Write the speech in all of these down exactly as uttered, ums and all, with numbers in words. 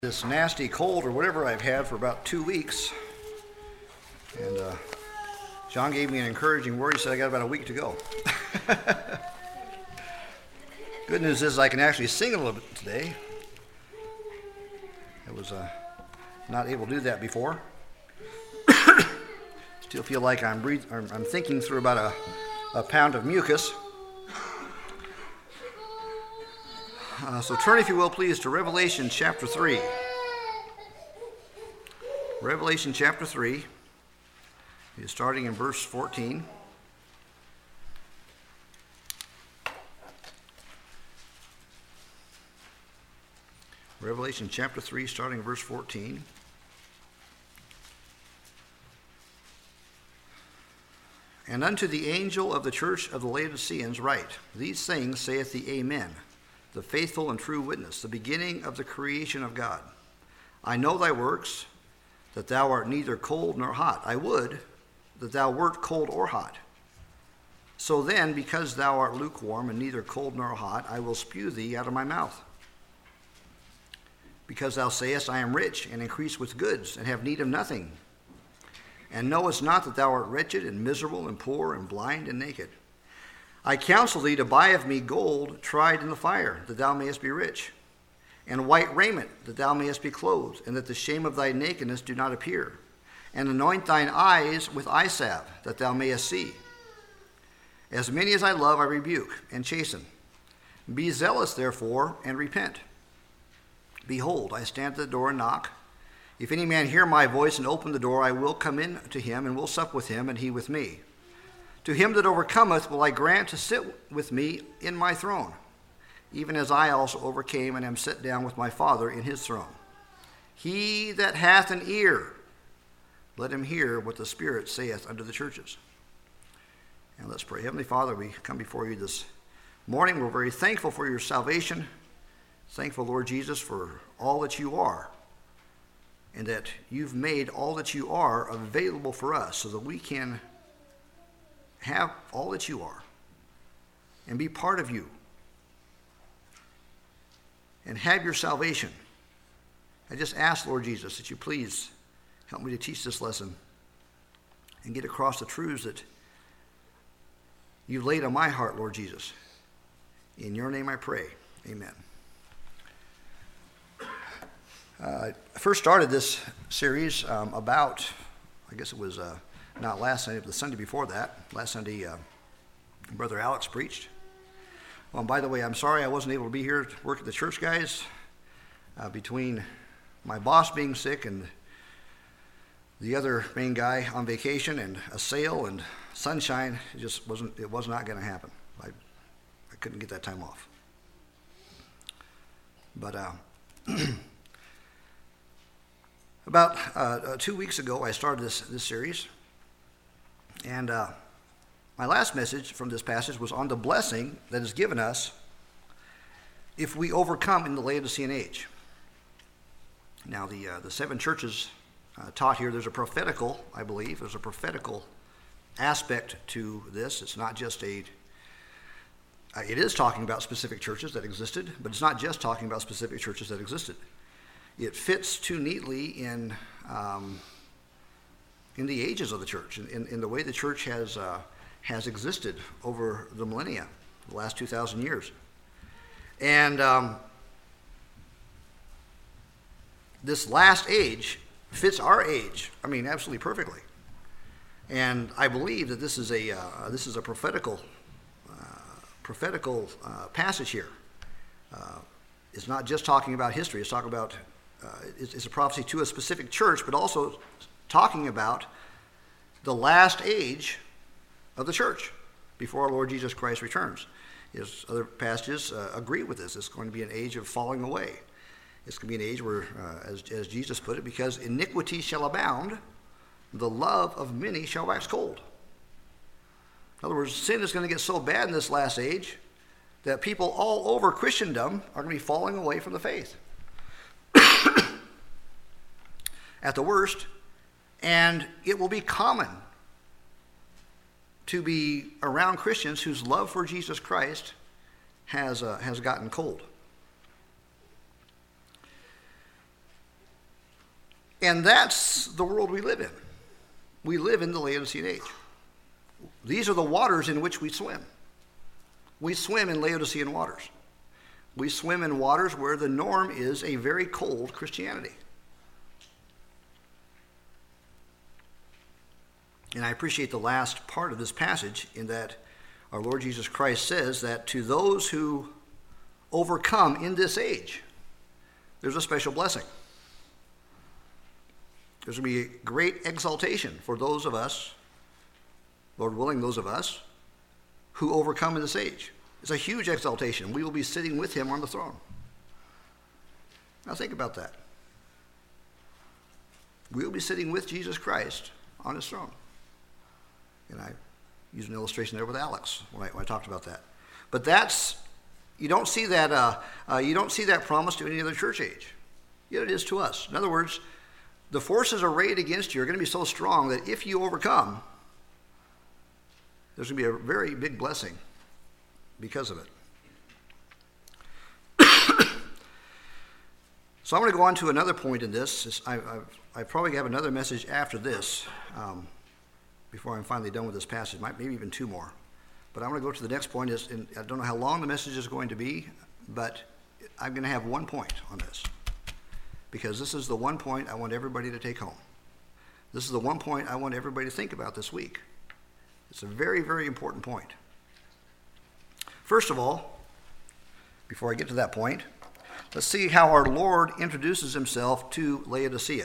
This nasty cold or whatever I've had for about two weeks. And uh, John gave me an encouraging word. He said I got about a week to go. Good news is I can actually sing a little bit today. I was uh, not able to do that before. Still feel like I'm, breath- I'm thinking through about a, a pound of mucus. Uh, so turn, if you will, please, to Revelation chapter three. Revelation chapter three, starting in verse fourteen. Revelation chapter three, starting in verse fourteen. And unto the angel of the church of the Laodiceans write, These things saith the Amen, the faithful and true witness, the beginning of the creation of God. I know thy works, that thou art neither cold nor hot. I would that thou wert cold or hot. So then, because thou art lukewarm and neither cold nor hot, I will spew thee out of my mouth. Because thou sayest, I am rich and increase with goods, and have need of nothing, and knowest not that thou art wretched and miserable and poor and blind and naked. I counsel thee to buy of me gold tried in the fire, that thou mayest be rich, and white raiment, that thou mayest be clothed, and that the shame of thy nakedness do not appear. And anoint thine eyes with eye salve, that thou mayest see. As many as I love, I rebuke and chasten. Be zealous, therefore, and repent. Behold, I stand at the door and knock. If any man hear my voice and open the door, I will come in to him, and will sup with him, and he with me. To him that overcometh will I grant to sit with me in my throne, even as I also overcame and am set down with my Father in his throne. He that hath an ear, let him hear what the Spirit saith unto the churches. And let's pray. Heavenly Father, we come before you this morning. We're very thankful for your salvation. Thankful, Lord Jesus, for all that you are, and that you've made all that you are available for us so that we can have all that you are and be part of you and have your salvation. I just ask, Lord Jesus, that you please help me to teach this lesson and get across the truths that you've laid on my heart, Lord Jesus. In your name I pray. Amen. Uh, I first started this series um, about, I guess it was uh, not last Sunday, but the Sunday before that. Last Sunday, uh, Brother Alex preached. Well, and by the way, I'm sorry I wasn't able to be here to work at the church, guys. Uh, between my boss being sick and the other main guy on vacation and a sale and sunshine, it just wasn't, it was not going to happen. I, I couldn't get that time off. But uh, about uh, two weeks ago, I started this, this series. And uh, my last message from this passage was on the blessing that is given us if we overcome in the Laodicean age. Now, the uh, the seven churches uh, taught here, there's a prophetical, I believe, there's a prophetical aspect to this. It's not just a, uh, it is talking about specific churches that existed, but it's not just talking about specific churches that existed. It fits too neatly in um, in the ages of the church, in, in the way the church has uh, has existed over the millennia, the last two thousand years. And um, this last age fits our age, I mean, absolutely perfectly. And I believe that this is a uh, this is a prophetical uh, prophetical uh, passage here. Uh, it's not just talking about history. It's talking about uh, it's, it's a prophecy to a specific church, but also talking about the last age of the church before our Lord Jesus Christ returns. His other passages uh, agree with this. It's going to be an age of falling away. It's going to be an age where, uh, as, as Jesus put it, because iniquity shall abound, the love of many shall wax cold. In other words, sin is going to get so bad in this last age that people all over Christendom are going to be falling away from the faith. At the worst, and it will be common to be around Christians whose love for Jesus Christ has uh, has gotten cold. And that's the world we live in. We live in the Laodicean age. These are the waters in which we swim. We swim in Laodicean waters. We swim in waters where the norm is a very cold Christianity. And I appreciate the last part of this passage in that our Lord Jesus Christ says that to those who overcome in this age, there's a special blessing. There's going to be a great exaltation for those of us, Lord willing, those of us who overcome in this age. It's a huge exaltation. We will be sitting with him on the throne. Now think about that. We will be sitting with Jesus Christ on his throne. And I used an illustration there with Alex when I, when I talked about that. But that's, you don't see that, uh, uh, you don't see that promise to any other church age. Yet it is to us. In other words, the forces arrayed against you are going to be so strong that if you overcome, there's going to be a very big blessing because of it. So I'm going to go on to another point in this. I, I, I probably have another message after this um, before I'm finally done with this passage, might maybe even two more. But I'm going to go to the next point. Is, and I don't know how long the message is going to be, but I'm going to have one point on this, because this is the one point I want everybody to take home. This is the one point I want everybody to think about this week. It's a very, very important point. First of all, before I get to that point, let's see how our Lord introduces himself to Laodicea.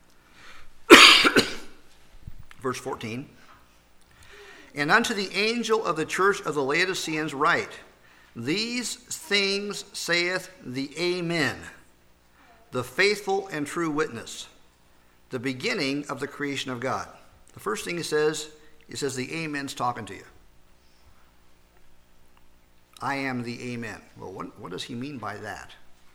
Verse fourteen. And unto the angel of the church of the Laodiceans write, these things saith the Amen, the faithful and true witness, the beginning of the creation of God. The first thing he says, he says the Amen's talking to you. I am the Amen. Well, what, what does he mean by that?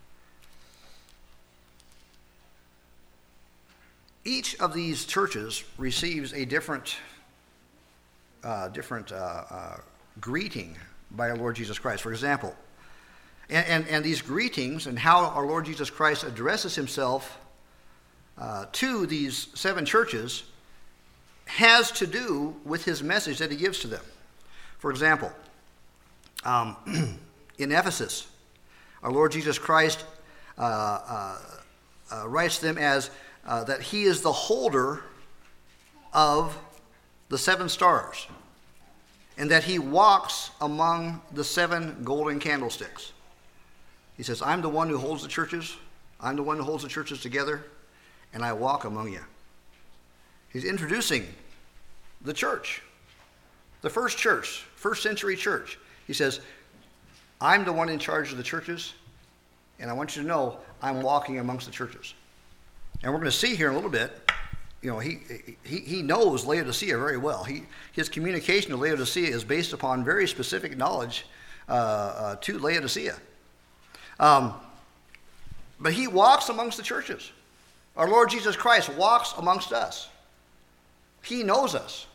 Each of these churches receives a different, uh, different uh, uh, greeting by our Lord Jesus Christ. For example, and, and, and these greetings and how our Lord Jesus Christ addresses himself uh, to these seven churches has to do with his message that he gives to them. For example, um, in Ephesus, our Lord Jesus Christ uh, uh, uh, writes to them as uh, that he is the holder of the seven stars, and that he walks among the seven golden candlesticks. He says, I'm the one who holds the churches. I'm the one who holds the churches together, and I walk among you. He's introducing the church, the first church, first century church. He says, I'm the one in charge of the churches, and I want you to know I'm walking amongst the churches. And we're going to see here in a little bit, you know, he he, he knows Laodicea very well. He, his communication to Laodicea is based upon very specific knowledge uh, uh, to Laodicea. Um, but he walks amongst the churches. Our Lord Jesus Christ walks amongst us. He knows us.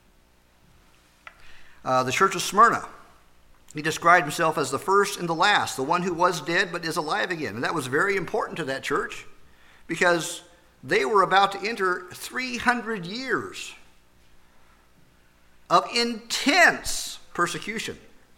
Uh, the church of Smyrna, he described himself as the first and the last, the one who was dead but is alive again. And that was very important to that church because they were about to enter three hundred years of intense persecution.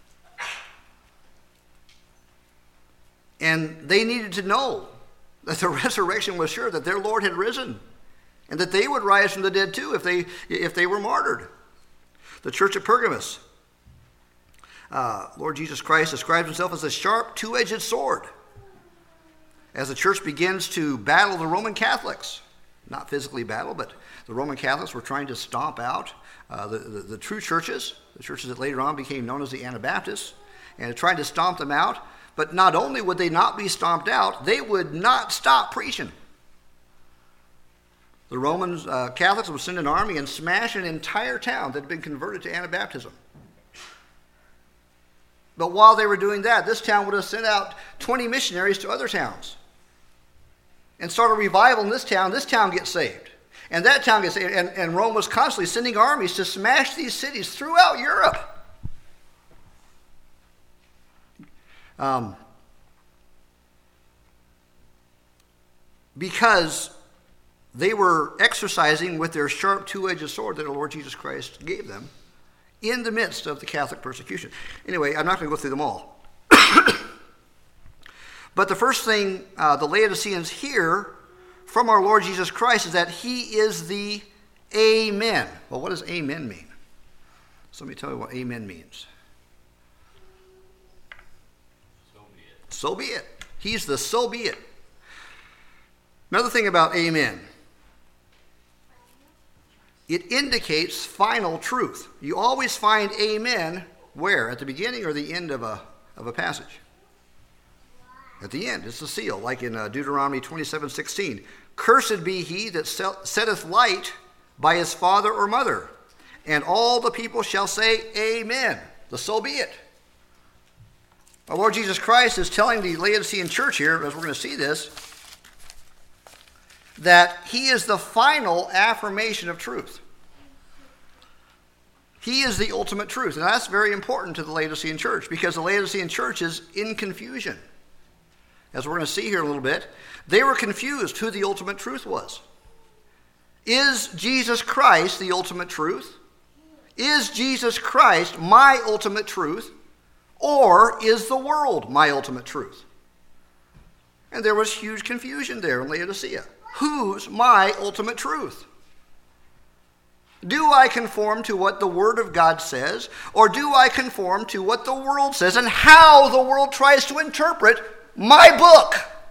And they needed to know that the resurrection was sure, that their Lord had risen, and that they would rise from the dead too if they if they were martyred. The church of Pergamos, uh, Lord Jesus Christ describes himself as a sharp, two-edged sword. As the church begins to battle the Roman Catholics, not physically battle, but the Roman Catholics were trying to stomp out uh, the, the, the true churches, the churches that later on became known as the Anabaptists, and trying to stomp them out. But not only would they not be stomped out, they would not stop preaching. The Roman uh, Catholics would send an army and smash an entire town that had been converted to Anabaptism. But while they were doing that, this town would have sent out twenty missionaries to other towns and start a revival in this town. This town gets saved. And that town gets saved. And, and Rome was constantly sending armies to smash these cities throughout Europe. Um, because they were exercising with their sharp two-edged sword that the Lord Jesus Christ gave them in the midst of the Catholic persecution. Anyway, I'm not going to go through them all. But the first thing uh, the Laodiceans hear from our Lord Jesus Christ is that he is the Amen. Well, what does amen mean? Somebody tell me what amen means. So be it. So be it. He's the so be it. Another thing about amen. It indicates final truth. You always find amen where? At the beginning or the end of a, of a passage? At the end. It's the seal, like in uh, Deuteronomy twenty-seven sixteen. Cursed be he that setteth light by his father or mother, and all the people shall say amen. The so be it. Our Lord Jesus Christ is telling the Laodicean church here, as we're going to see this, that he is the final affirmation of truth. He is the ultimate truth. And that's very important to the Laodicean church, because the Laodicean church is in confusion. As we're going to see here in a little bit, they were confused who the ultimate truth was. Is Jesus Christ the ultimate truth? Is Jesus Christ my ultimate truth? Or is the world my ultimate truth? And there was huge confusion there in Laodicea. Who's my ultimate truth? Do I conform to what the Word of God says, or do I conform to what the world says and how the world tries to interpret my book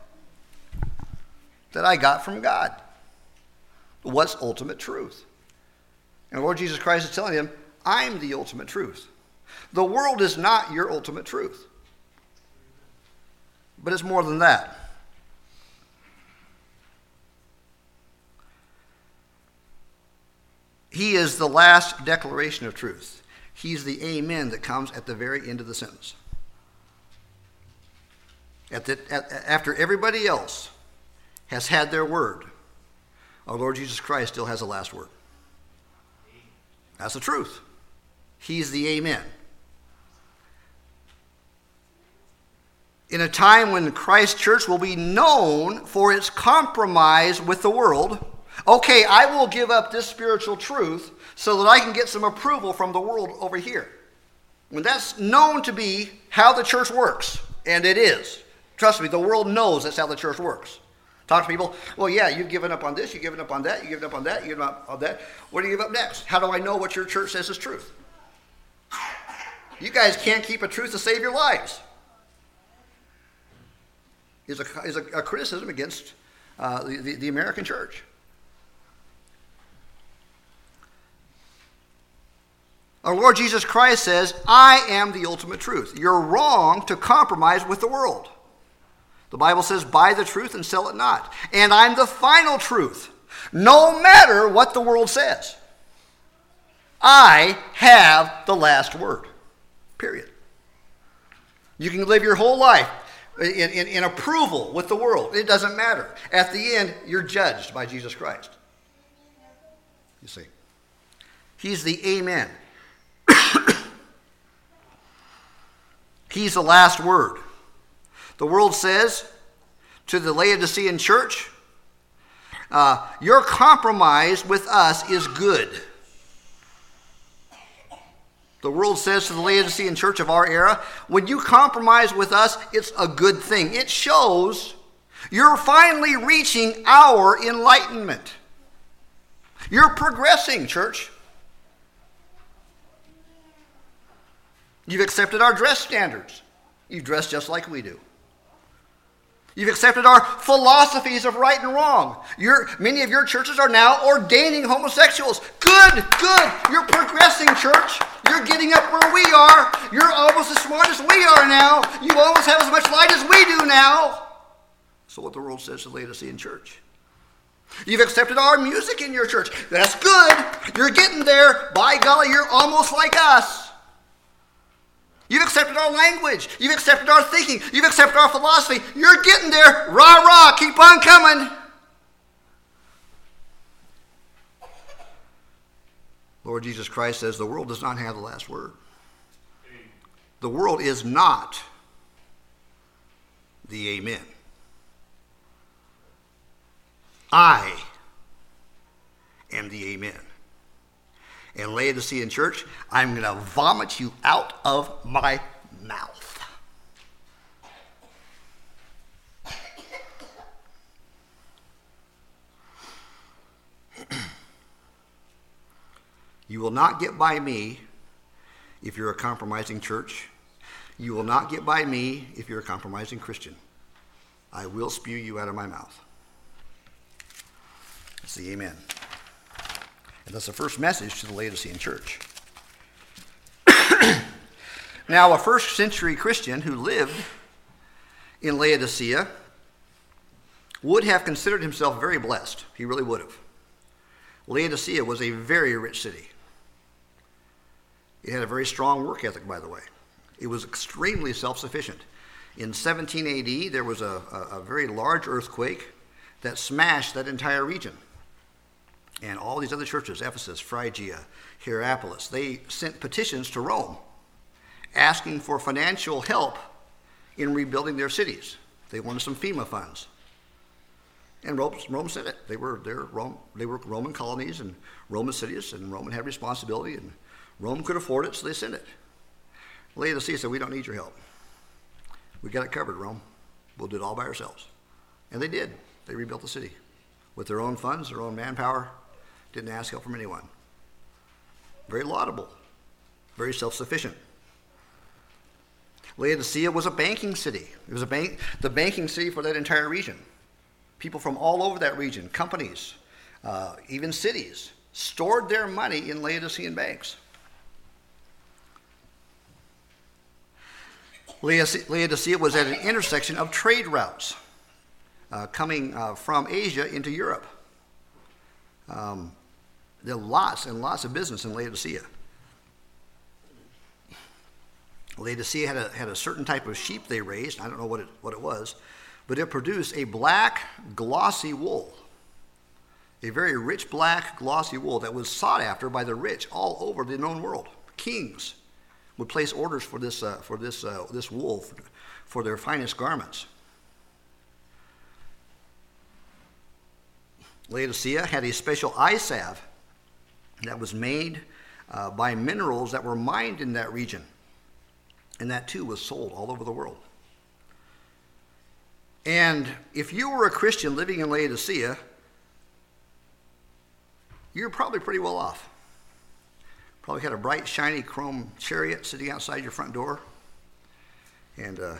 that I got from God? What's ultimate truth? And the Lord Jesus Christ is telling him, I'm the ultimate truth. The world is not your ultimate truth. But it's more than that. He is the last declaration of truth. He's the amen that comes at the very end of the sentence. At the, at, after everybody else has had their word, our Lord Jesus Christ still has the last word. That's the truth. He's the amen. In a time when Christ's church will be known for its compromise with the world, okay, I will give up this spiritual truth so that I can get some approval from the world over here. When that's known to be how the church works, and it is. Trust me, the world knows that's how the church works. Talk to people, well, yeah, you've given up on this, you've given up on that, you've given up on that, you've given up on that. What do you give up next? How do I know what your church says is truth? You guys can't keep a truth to save your lives. Is a, is a, a criticism against uh, the, the, the American church. Our Lord Jesus Christ says, I am the ultimate truth. You're wrong to compromise with the world. The Bible says, buy the truth and sell it not. And I'm the final truth, no matter what the world says. I have the last word, period. You can live your whole life in, in, in approval with the world. It doesn't matter. At the end, you're judged by Jesus Christ. You see. He's the amen. He's the last word. The world says to the Laodicean church, uh, your compromise with us is good. The world says to the Laodicean church of our era, when you compromise with us, it's a good thing. It shows you're finally reaching our enlightenment. You're progressing, church. You've accepted our dress standards. You dress just like we do. You've accepted our philosophies of right and wrong. You're, many of your churches are now ordaining homosexuals. Good, good. You're progressing, church. You're getting up where we are. You're almost as smart as we are now. You almost have as much light as we do now. So what the world says to the Laodicean church. You've accepted our music in your church. That's good. You're getting there. By golly, you're almost like us. You've accepted our language. You've accepted our thinking. You've accepted our philosophy. You're getting there. Rah, rah, keep on coming. Lord Jesus Christ says the world does not have the last word. The world is not the amen. I and the amen. And Laodicean church, I'm going to vomit you out of my mouth. You will not get by me if you're a compromising church. You will not get by me if you're a compromising Christian. I will spew you out of my mouth. That's the amen. And that's the first message to the Laodicean church. Now, a first century Christian who lived in Laodicea would have considered himself very blessed. He really would have. Laodicea was a very rich city. It had a very strong work ethic, by the way. It was extremely self-sufficient. In seventeen A D, there was a, a, a very large earthquake that smashed that entire region. And all these other churches, Ephesus, Phrygia, Hierapolis, they sent petitions to Rome asking for financial help in rebuilding their cities. They wanted some FEMA funds. And Rome, Rome said it. They were, Rome, they were Roman colonies and Roman cities, and Rome had responsibility, and Rome could afford it, so they sent it. Laodicea said, we don't need your help. We got it covered, Rome. We'll do it all by ourselves. And they did. They rebuilt the city with their own funds, their own manpower. Didn't ask help from anyone. Very laudable. Very self-sufficient. Laodicea was a banking city. It was a bank, the banking city for that entire region. People from all over that region, companies, uh, even cities, stored their money in Laodicean banks. Laodicea was at an intersection of trade routes uh, coming uh, from Asia into Europe. Um, there are lots and lots of business in Laodicea. Laodicea had a, had a certain type of sheep they raised. I don't know what it, what it was, but it produced a black, glossy wool. A very rich black, glossy wool that was sought after by the rich all over the known world. Kings would place orders for this uh, for this uh, this wool for, for their finest garments. Laodicea had a special eye salve that was made uh, by minerals that were mined in that region, and that too was sold all over the world. And if you were a Christian living in Laodicea, you're probably pretty well off. Probably had a bright, shiny chrome chariot sitting outside your front door. And uh,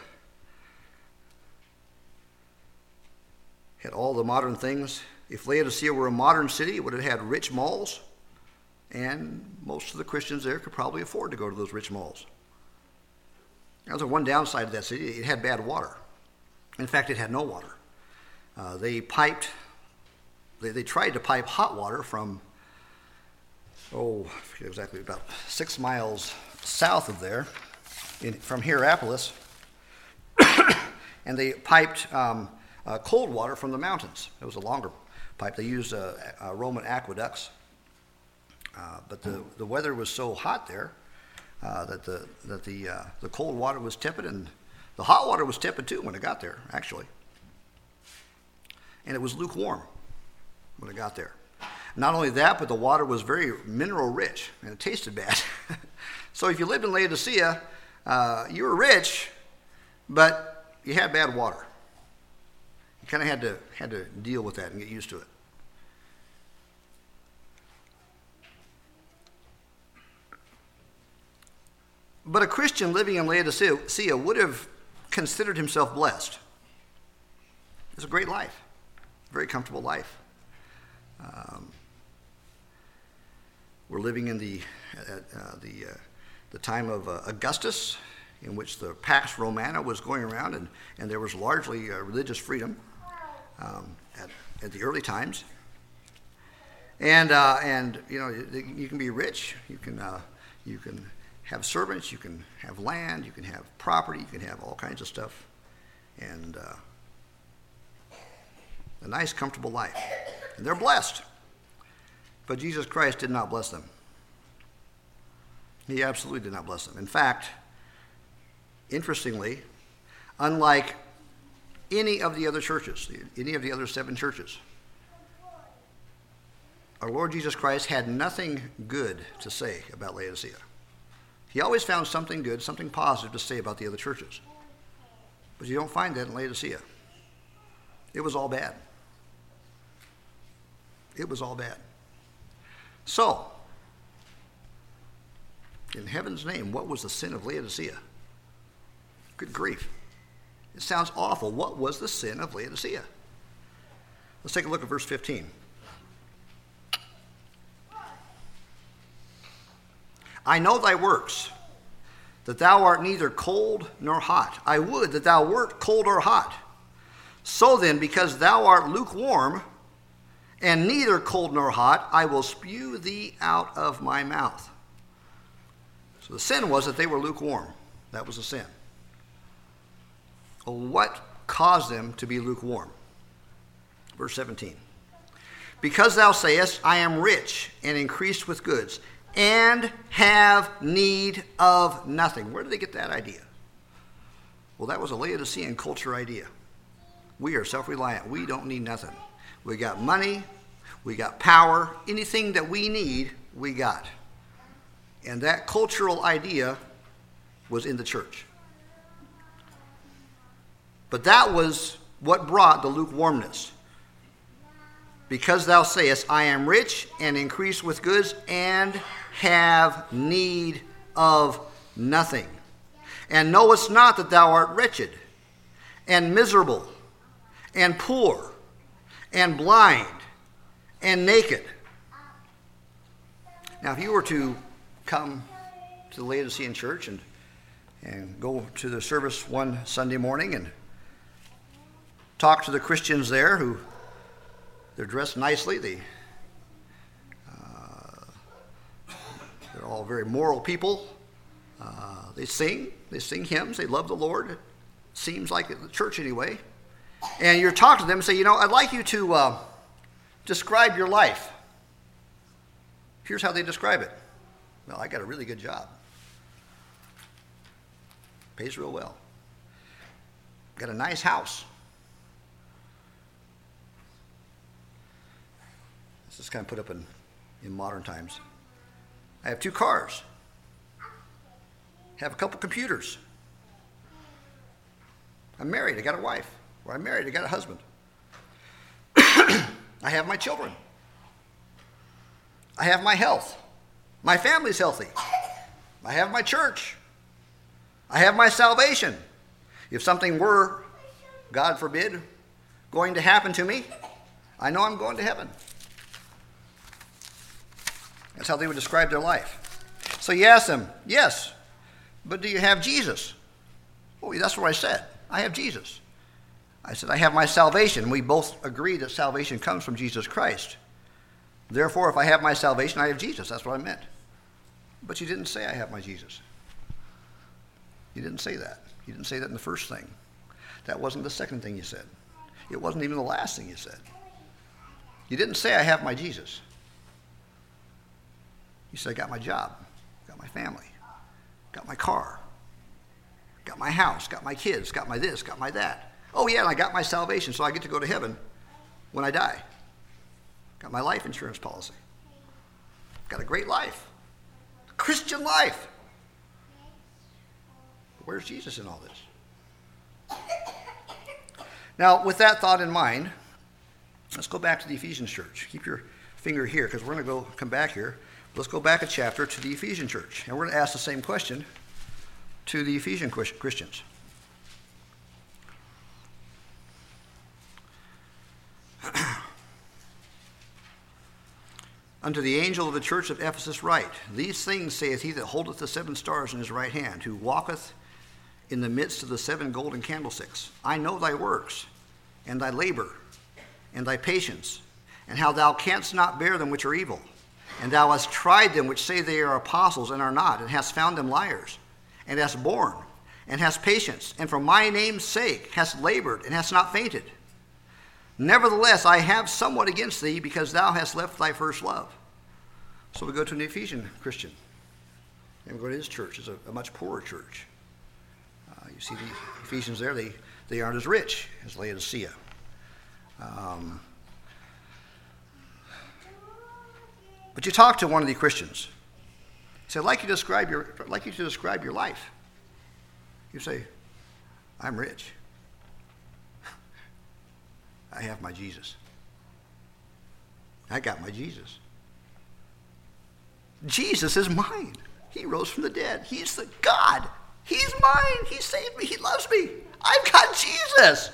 had all the modern things. If Laodicea were a modern city, it would have had rich malls. And most of the Christians there could probably afford to go to those rich malls. That was the one downside of that city. It had bad water. In fact, it had no water. Uh, they piped, they, they tried to pipe hot water from oh, I forget exactly, about six miles south of there, in, from Hierapolis, and they piped um, uh, cold water from the mountains. It was a longer pipe. They used uh, uh, Roman aqueducts, uh, but the, the weather was so hot there uh, that the that the uh, the cold water was tepid, and the hot water was tepid too when it got there, actually, and it was lukewarm when it got there. Not only that, but the water was very mineral rich, and it tasted bad. So if you lived in Laodicea, uh, you were rich, but you had bad water. You kind of had to had to deal with that and get used to it. But a Christian living in Laodicea would have considered himself blessed. It's a great life, very comfortable life. Um, We're living in the uh, the uh, the time of uh, Augustus, in which the Pax Romana was going around, and, and there was largely uh, religious freedom um, at, at the early times. And uh, and you know you, you can be rich, you can uh, you can have servants, you can have land, you can have property, you can have all kinds of stuff, and uh, a nice, comfortable life, and they're blessed. But Jesus Christ did not bless them. He absolutely did not bless them. In fact, interestingly, unlike any of the other churches, any of the other seven churches our Lord Jesus Christ had nothing good to say about Laodicea. He always found something good, something positive to say about the other churches. But you don't find that in Laodicea. It was all bad. It was all bad. So, in heaven's name, what was the sin of Laodicea? Good grief. It sounds awful. What was the sin of Laodicea? Let's take a look at verse fifteen. I know thy works, that thou art neither cold nor hot. I would that thou wert cold or hot. So then, because thou art lukewarm, and neither cold nor hot, I will spew thee out of my mouth. So the sin was that they were lukewarm. That was the sin. Well, what caused them to be lukewarm? Verse seventeen. Because thou sayest, I am rich and increased with goods, and have need of nothing. Where did they get that idea? Well, that was a Laodicean culture idea. We are self-reliant. We don't need nothing. We got money. We got power. Anything that we need, we got. And that cultural idea was in the church. But that was what brought the lukewarmness. Because thou sayest, I am rich and increased with goods, and have need of nothing. And knowest not that thou art wretched, and miserable, and poor, and blind, and naked. Now, if you were to come to the Laodicean church and, and go to the service one Sunday morning and talk to the Christians there who they're dressed nicely, they, uh, they're all very moral people. Uh, they sing, they sing hymns, they love the Lord. It seems like at the church anyway. And you're talking to them and say, you know, I'd like you to uh, describe your life. Here's how they describe it. Well, I got a really good job. Pays real well. Got a nice house. This is kind of put up in, in modern times. I have two cars. Have a couple computers. I'm married. I got a wife. Or I'm married. I got a husband. I have my children. I have my health. My family's healthy. I have my church. I have my salvation. If something were, God forbid, going to happen to me, I know I'm going to heaven. That's how they would describe their life. So you ask them, yes, but do you have Jesus? Well, that's what I said. I have Jesus. I said, I have my salvation. We both agree that salvation comes from Jesus Christ. Therefore, if I have my salvation, I have Jesus. That's what I meant. But you didn't say I have my Jesus. You didn't say that. You didn't say that in the first thing. That wasn't the second thing you said. It wasn't even the last thing you said. You didn't say I have my Jesus. You said I got my job, got my family, got my car, got my house, got my kids, got my this, got my that. Oh yeah, and I got my salvation, so I get to go to heaven when I die. Got my life insurance policy. Got a great life. Christian life. But where's Jesus in all this? Now, with that thought in mind, let's go back to the Ephesian church. Keep your finger here, because we're going to go come back here. Let's go back a chapter to the Ephesian church. And we're going to ask the same question to the Ephesian Christians. Unto the angel of the church of Ephesus write, These things saith he that holdeth the seven stars in his right hand, who walketh in the midst of the seven golden candlesticks. I know thy works, and thy labor, and thy patience, and how thou canst not bear them which are evil. And thou hast tried them which say they are apostles and are not, and hast found them liars, and hast borne, and hast patience, and for my name's sake hast labored, and hast not fainted. Nevertheless, I have somewhat against thee, because thou hast left thy first love. So we go to an Ephesian Christian, and we go to his church. It's a, a much poorer church. Uh, you see the Ephesians there, they, they aren't as rich as Laodicea. Um, But you talk to one of the Christians. You say, I'd like you to describe your, I'd like you to describe your life. You say, I'm rich. I have my Jesus. I got my Jesus. Jesus is mine. He rose from the dead. He's the God. He's mine. He saved me. He loves me. I've got Jesus.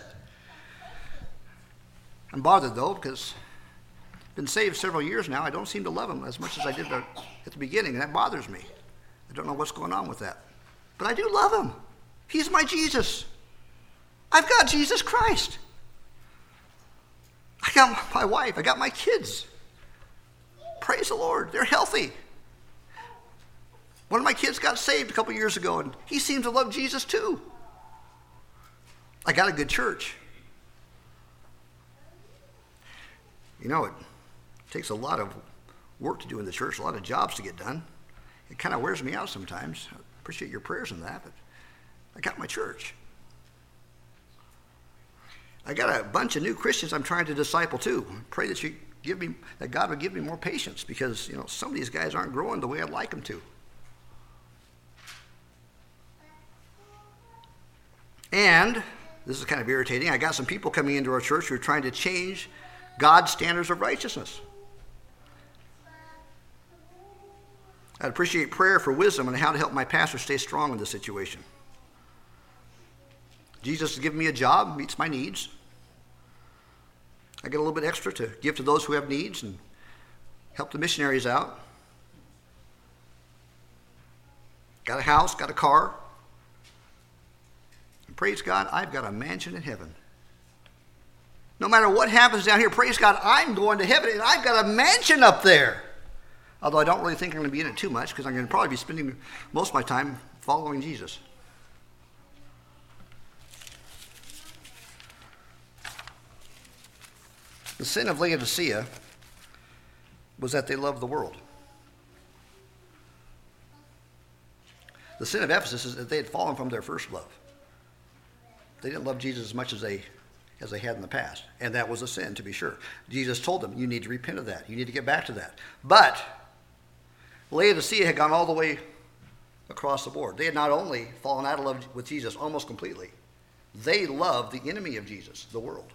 I'm bothered, though, because I've been saved several years now. I don't seem to love him as much as I did at the beginning, and that bothers me. I don't know what's going on with that. But I do love him. He's my Jesus. I've got Jesus Christ. I got my wife. I got my kids. Praise the Lord. They're healthy. One of my kids got saved a couple years ago, and he seems to love Jesus too. I got a good church. You know, it takes a lot of work to do in the church, a lot of jobs to get done. It kind of wears me out sometimes. I appreciate your prayers in that, but I got my church. I got a bunch of new Christians I'm trying to disciple too. Pray that you give me, that God would give me more patience, because you know some of these guys aren't growing the way I'd like them to. And this is kind of irritating. I got some people coming into our church who are trying to change God's standards of righteousness. I'd appreciate prayer for wisdom on how to help my pastor stay strong in this situation. Jesus has given me a job, meets my needs. I get a little bit extra to give to those who have needs and help the missionaries out. Got a house, got a car. And praise God, I've got a mansion in heaven. No matter what happens down here, praise God, I'm going to heaven, and I've got a mansion up there. Although I don't really think I'm going to be in it too much, because I'm going to probably be spending most of my time following Jesus. The sin of Laodicea was that they loved the world. The sin of Ephesus is that they had fallen from their first love. They didn't love Jesus as much as they as they had in the past. And that was a sin, to be sure. Jesus told them, you need to repent of that. You need to get back to that. But Laodicea had gone all the way across the board. They had not only fallen out of love with Jesus almost completely, they loved the enemy of Jesus, the world.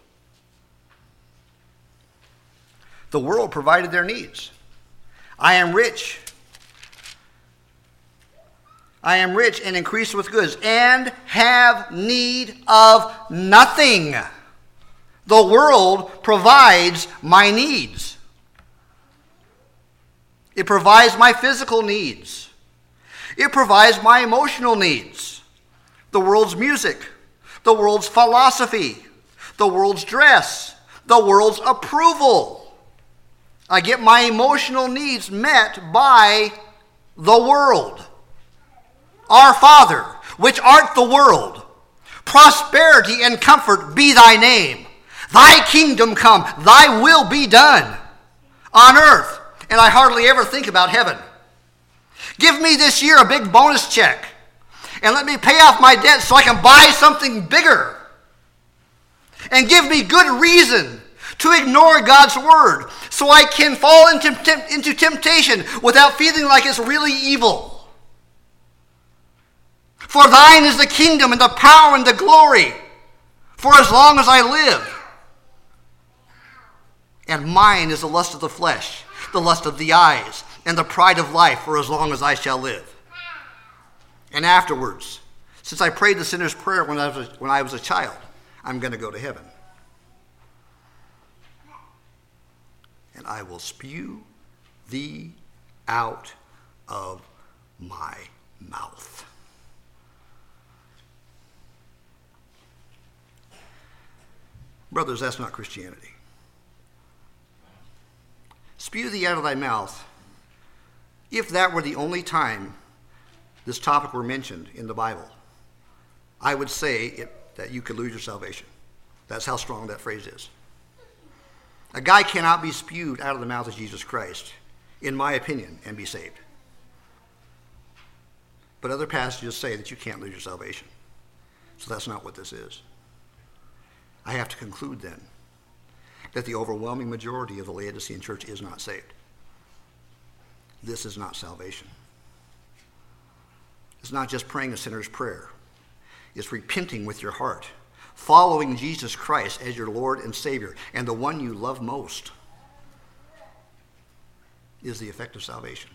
The world provided their needs. I am rich. I am rich and increased with goods and have need of nothing. The world provides my needs. It provides my physical needs. It provides my emotional needs. The world's music, the world's philosophy, the world's dress, the world's approval. I get my emotional needs met by the world. Our Father, which art the world, prosperity and comfort be thy name. Thy kingdom come, thy will be done on earth. And I hardly ever think about heaven. Give me this year a big bonus check and let me pay off my debt so I can buy something bigger. And give me good reason to ignore God's word so I can fall into, into temptation without feeling like it's really evil. For thine is the kingdom and the power and the glory for as long as I live. And mine is the lust of the flesh, the lust of the eyes, and the pride of life for as long as I shall live. And afterwards, since I prayed the sinner's prayer when I was a, when I was a child, I'm going to go to heaven. And I will spew thee out of my mouth. Brothers, that's not Christianity. Spew thee out of thy mouth. If that were the only time this topic were mentioned in the Bible, I would say it, that you could lose your salvation. That's how strong that phrase is. A guy cannot be spewed out of the mouth of Jesus Christ, in my opinion, and be saved. But other passages say that you can't lose your salvation. So that's not what this is. I have to conclude then that the overwhelming majority of the Laodicean church is not saved. this is not salvation. It's not just praying a sinner's prayer. It's repenting with your heart, following Jesus Christ as your Lord and Savior, and the one you love most is the effect of salvation.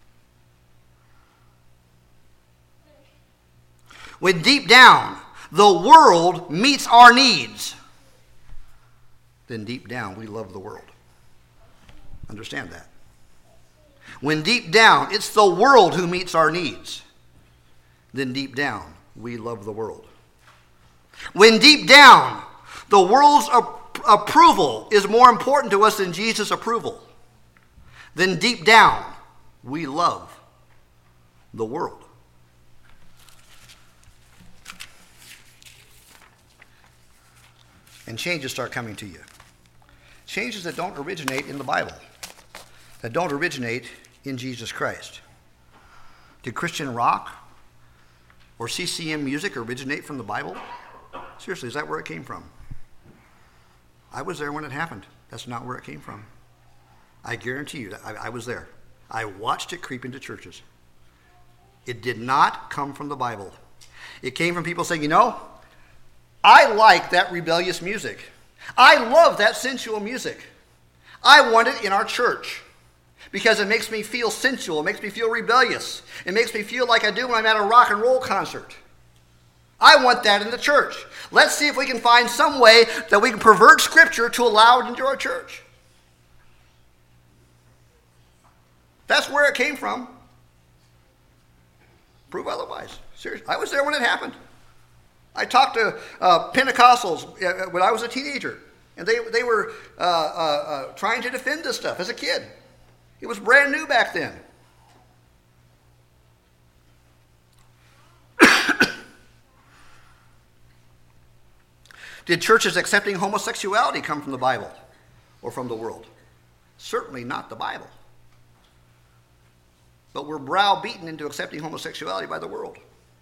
When deep down the world meets our needs, then deep down we love the world. Understand that. When deep down it's the world who meets our needs, then deep down we love the world. When deep down the world's ap- approval is more important to us than Jesus' approval, then deep down we love the world. And changes start coming to you. Changes that don't originate in the Bible, that don't originate in Jesus Christ. Did Christian rock or C C M music originate from the Bible? Seriously, is that where it came from? I was there when it happened. That's not where it came from. I guarantee you, I, I was there. I watched it creep into churches. It did not come from the Bible. It came from people saying, you know, I like that rebellious music. I love that sensual music. I want it in our church because it makes me feel sensual. It makes me feel rebellious. It makes me feel like I do when I'm at a rock and roll concert. I want that in the church. Let's see if we can find some way that we can pervert Scripture to allow it into our church. That's where it came from. Prove otherwise. Seriously, I was there when it happened. I talked to uh, Pentecostals uh, when I was a teenager, and they, they were uh, uh, uh, trying to defend this stuff as a kid. It was brand new back then. Did churches accepting homosexuality come from the Bible or from the world? Certainly not the Bible. But we're browbeaten into accepting homosexuality by the world.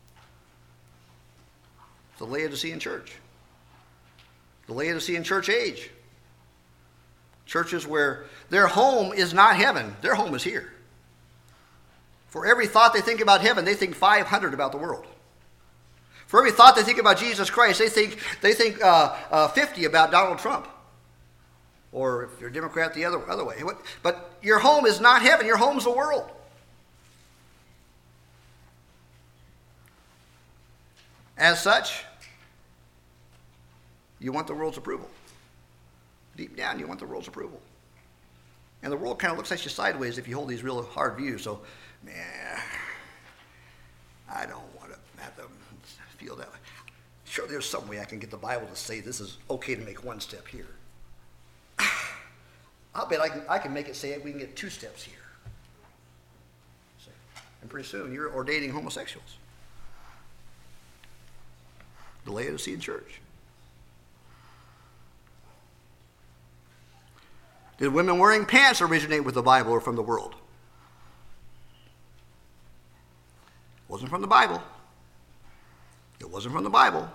The Laodicean church. The Laodicean church age. Churches where their home is not heaven, their home is here. For every thought they think about heaven, they think five hundred about the world. For every thought they think about Jesus Christ, they think they think uh, uh, fifty about Donald Trump. Or if you're a Democrat, the other, other way. But your home is not heaven, your home's the world. As such, you want the world's approval. Deep down, you want the world's approval. And the world kind of looks at you sideways if you hold these real hard views. So, man, I don't want to have to feel that way. Sure, there's some way I can get the Bible to say this is okay to make one step here. I'll bet I can, I can make it say it, we can get two steps here. And pretty soon, you're ordaining homosexuals. The Laodicean church. Did women wearing pants originate with the Bible or from the world? It wasn't from the Bible. It wasn't from the Bible.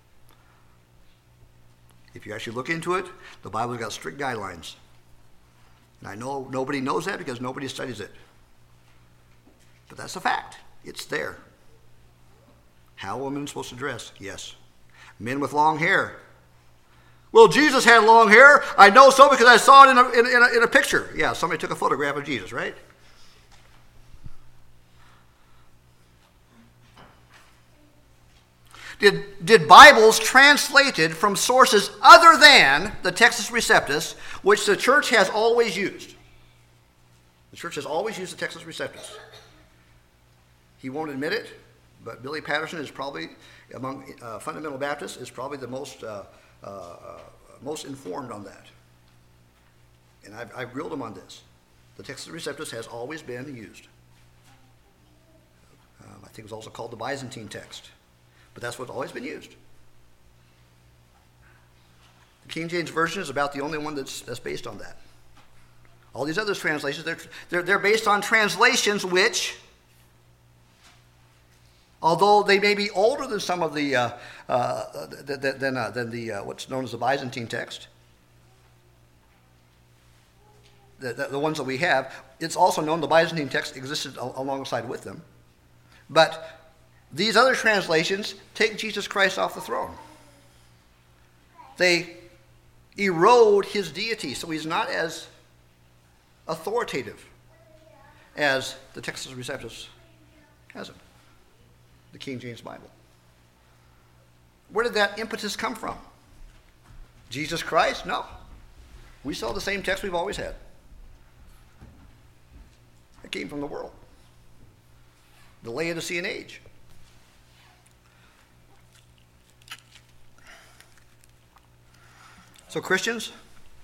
If you actually look into it, the Bible's got strict guidelines. And I know nobody knows that because nobody studies it. But that's a fact. It's there. How a woman is supposed to dress? Yes. Men with long hair. Well, Jesus had long hair. I know so because I saw it in a, in, in, a, in a picture. Yeah, somebody took a photograph of Jesus, right? Did, did Bibles translated from sources other than the Textus Receptus, which the church has always used? The church has always used the Textus Receptus. He won't admit it, but Billy Patterson is probably, among uh, fundamental Baptists, is probably the most uh, uh, uh, most informed on that. And I've, I've grilled him on this. The Textus Receptus has always been used. Um, I think it was also called the Byzantine text. But that's what's always been used. The King James Version is about the only one that's, that's based on that. All these other translations, they're, they're, they're based on translations which, although they may be older than some of the, uh, uh, than, than, uh, than the uh, what's known as the Byzantine text, the, the, the ones that we have. It's also known the Byzantine text existed al- alongside with them. But these other translations take Jesus Christ off the throne. They erode his deity, so he's not as authoritative as the Textus Receptus has him, the King James Bible. Where did that impetus come from? Jesus Christ? No. We saw the same text we've always had. It came from the world. The Laodicean age. So Christians,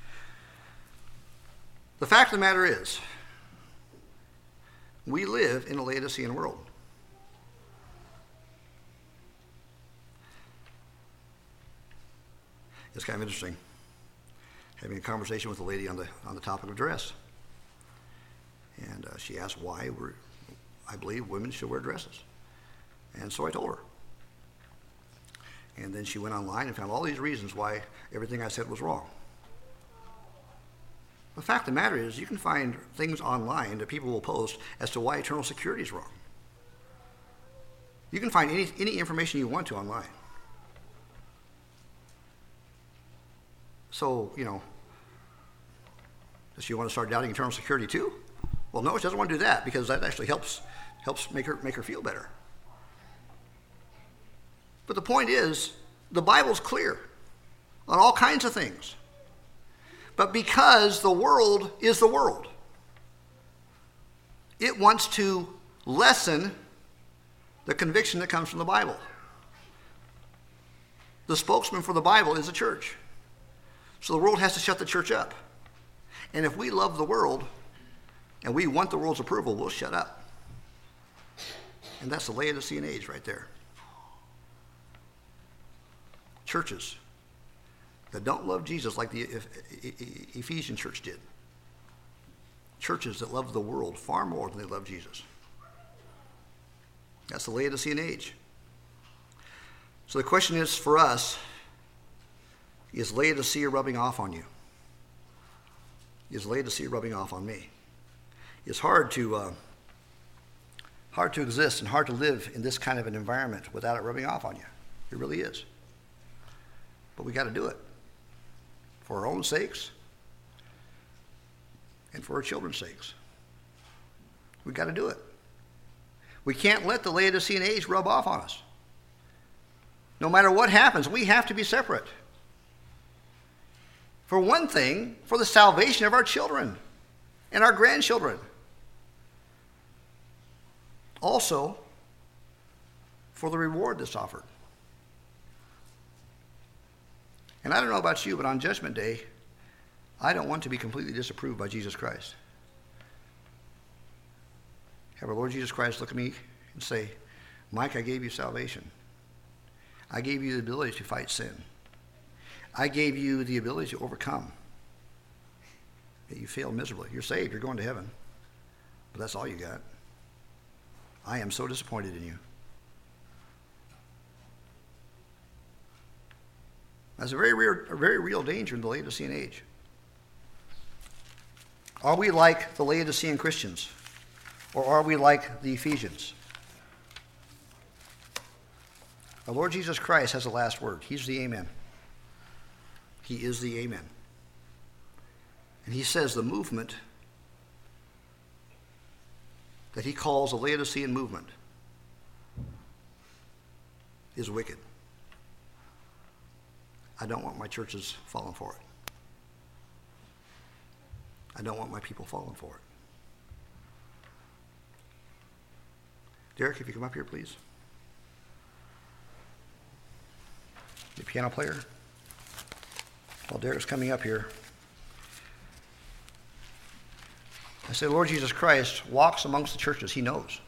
the fact of the matter is, we live in a Laodicean world. It's kind of interesting having a conversation with a lady on the on the topic of dress, and uh, she asked why we're, I believe women should wear dresses, and so I told her. And then she went online and found all these reasons why everything I said was wrong. The fact of the matter is, you can find things online that people will post as to why eternal security is wrong. You can find any, any information you want to online. So, you know, does she want to start doubting eternal security too? Well, no, she doesn't want to do that because that actually helps helps make her make her feel better. But the point is, the Bible's clear on all kinds of things. But because the world is the world, it wants to lessen the conviction that comes from the Bible. The spokesman for the Bible is the church. So the world has to shut the church up. And if we love the world and we want the world's approval, we'll shut up. And that's the Laodicean age right there. Churches that don't love Jesus like the Ephesian church did. Churches that love the world far more than they love Jesus. That's the Laodicean age. So the question is for us, is Laodicea rubbing off on you? Is Laodicea rubbing off on me? It's hard to uh, hard to exist and hard to live in this kind of an environment without it rubbing off on you. It really is. But we got to do it for our own sakes and for our children's sakes. We got to do it. We can't let the Laodicean age rub off on us. No matter what happens, we have to be separate. For one thing, for the salvation of our children and our grandchildren. Also, for the reward that's offered. And I don't know about you, but on Judgment Day, I don't want to be completely disapproved by Jesus Christ. Have our Lord Jesus Christ look at me and say, Mike, I gave you salvation. I gave you the ability to fight sin. I gave you the ability to overcome. Yet you failed miserably. You're saved. You're going to heaven. But that's all you got. I am so disappointed in you. That's a very real, a very real danger in the Laodicean age. Are we like the Laodicean Christians? Or are we like the Ephesians? The Lord Jesus Christ has the last word. He's the Amen. He is the Amen. And he says the movement that he calls the Laodicean movement is wicked. I don't want my churches falling for it. I don't want my people falling for it. Derek, if you come up here, please. The piano player. While Derek's coming up here, I say, Lord Jesus Christ walks amongst the churches. He knows.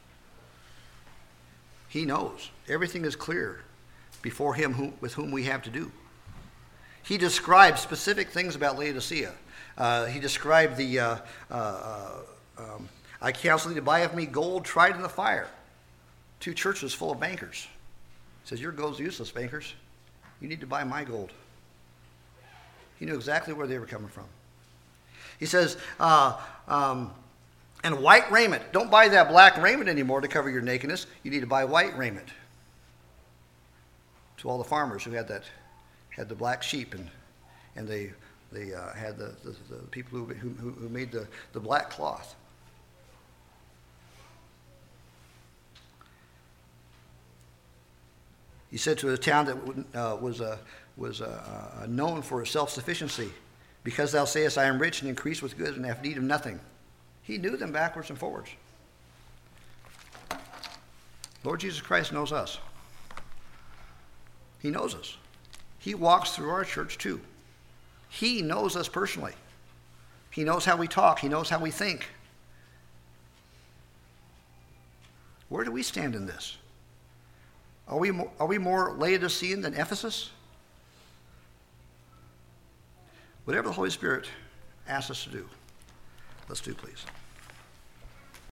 He knows. Everything is clear before him who, with whom we have to do. He described specific things about Laodicea. Uh, he described the, uh, uh, um, I counsel thee to buy of me gold tried in the fire. Two churches full of bankers. He says, your gold's useless, bankers. You need to buy my gold. He knew exactly where they were coming from. He says, uh, um, and white raiment. Don't buy that black raiment anymore to cover your nakedness. You need to buy white raiment. To all the farmers who had that, had the black sheep, and and they they uh, had the, the, the people who, who who made the, the black cloth. He said to a town that uh, was uh, was uh, uh, known for its self-sufficiency, because thou sayest, I am rich and increase with goods and have need of nothing. He knew them backwards and forwards. Lord Jesus Christ knows us. He knows us. He walks through our church too. He knows us personally. He knows how we talk. He knows how we think. Where do we stand in this? Are we more, are we more Laodicean than Ephesus? Whatever the Holy Spirit asks us to do, let's do, please.